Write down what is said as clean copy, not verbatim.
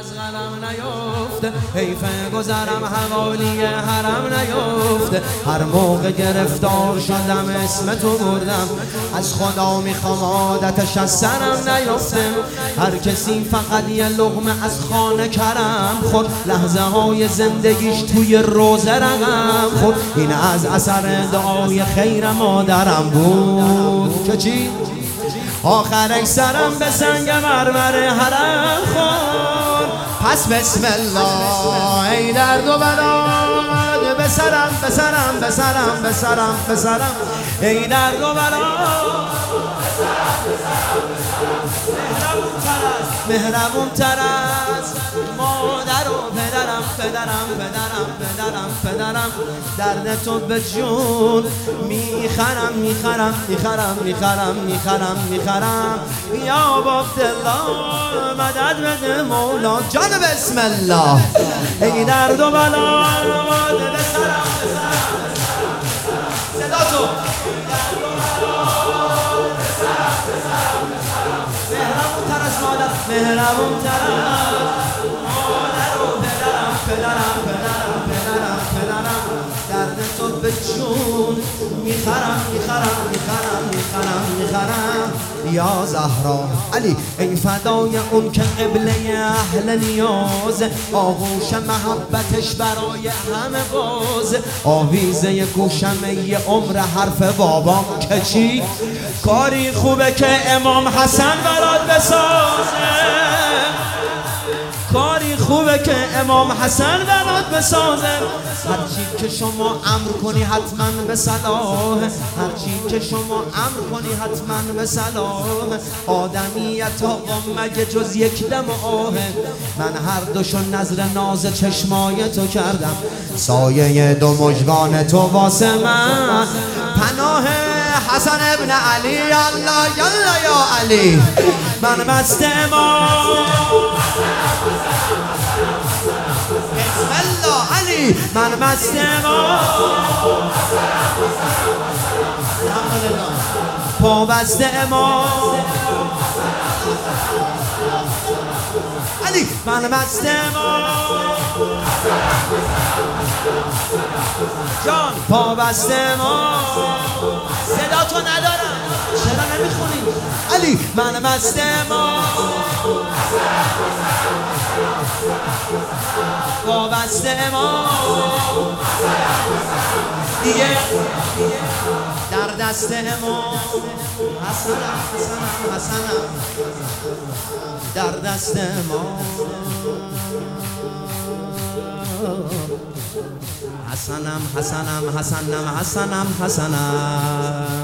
از قلم نیفته، حیف گذرم حوالی حرم نیفته. هر موقع گرفتار شدم اسم تو بردم، از خدا میخوام عادتش از سرم نیفته. هر کسی فقط یه لقمه از خانه کرم خورد، لحظه های زندگیش توی روزه رقم خورد. این از اثر دعای خیر مادرم بود که چی؟ آخر سرم به سنگ مرمر حرم خورد. پس بسم الله ای درد و بلاد، بسرم بسرم بسرم بسرم بسرم ای درد و بلاد. مهربون تر از مادر و پدرم پدرم پدرم پدرم پدرم. درد تو به جون میخرم میخرم میخرم میخرم میخرم میخرم. یا عبدالله مدد بده مولا جان بسم الله ای درد و بلا. بسرم صدا تو مهربون تر از مادر، مهربون تر از مادر و پدرم پدرم پدرم پدرم پدرم. درد تو به جون میخرم میخرم میخرم میخرم میخرم. یا زهرا علی ای فدای اون که قبله اهل نیاز، آغوش محبتش برای همه باز. آویزه گوشمه ی عمر حرف بابام که چی؟ کاری خوبه که امام حسن برات بسازه، کاری خوبه که امام حسن برات بسازه. هرچی که شما امر کنی حتما به صلاح، هرچی که شما امر کنی حتما به صلاح. آدمیت آقا مگه جز یک دم آهه، من هر دوشو نظر ناز چشمای تو کردم. سایه دو مژگان تو واسه من پناه. حسن ابن علی الله یالا یا علی. من مست امام بسم الله علی. من مست امام پابست امام علی. من مست امام جان پابست امام. صدا تو ندارم چرا نمیخونی علی؟ من مست امام پابست امام دیگه در دست امام. حسنم حسنم حسنم در دست امام. حسنم حسنم حسنم حسنم حسنم